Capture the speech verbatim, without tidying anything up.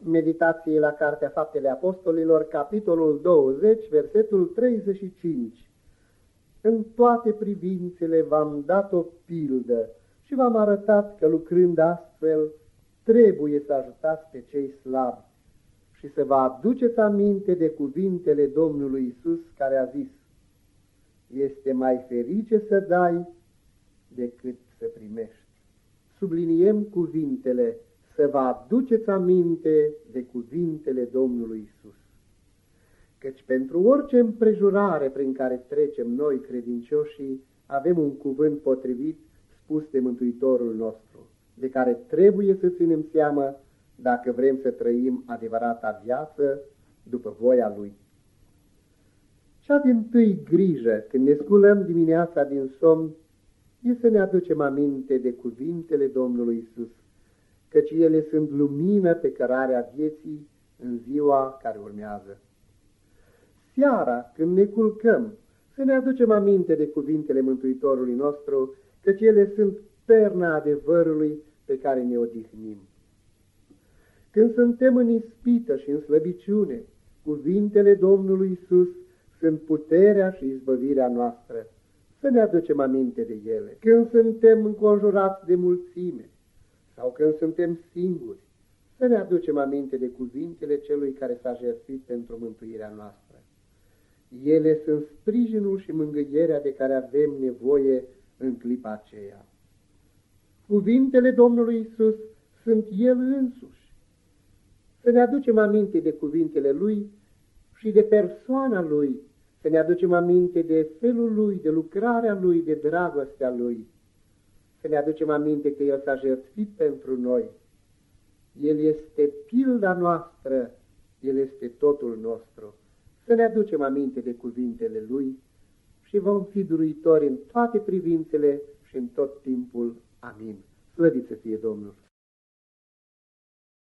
Meditații la Cartea Faptele Apostolilor, capitolul douăzeci, versetul treizeci și cinci. În toate privințele v-am dat o pildă și v-am arătat că lucrând astfel trebuie să ajutați pe cei slabi și să vă aduceți aminte de cuvintele Domnului Isus care a zis: este mai ferice să dai decât să primești. Subliniem cuvintele: să vă aduceți aminte de cuvintele Domnului Isus. Căci pentru orice împrejurare prin care trecem noi credincioșii, avem un cuvânt potrivit spus de Mântuitorul nostru, de care trebuie să ținem seamă dacă vrem să trăim adevărata viață după voia Lui. Cea dintâi grijă când ne sculăm dimineața din somn e să ne aducem aminte de cuvintele Domnului Isus, căci ele sunt lumină pe cărarea vieții în ziua care urmează. Seara, când ne culcăm, să ne aducem aminte de cuvintele Mântuitorului nostru, căci ele sunt perna adevărului pe care ne odihnim. Când suntem în ispită și în slăbiciune, cuvintele Domnului Isus sunt puterea și izbăvirea noastră. Să ne aducem aminte de ele. Când suntem înconjurați de mulțime sau când suntem singuri, să ne aducem aminte de cuvintele celui care s-a jertfit pentru mântuirea noastră. Ele sunt sprijinul și mângâierea de care avem nevoie în clipa aceea. Cuvintele Domnului Isus sunt El însuși. Să ne aducem aminte de cuvintele Lui și de persoana Lui, să ne aducem aminte de felul Lui, de lucrarea Lui, de dragostea Lui, să ne aducem aminte că El s-a jertfit pentru noi. El este pilda noastră, El este totul nostru. Să ne aducem aminte de cuvintele Lui și vom fi biruitori în toate privințele și în tot timpul. Amin. Slăvit să fie Domnul!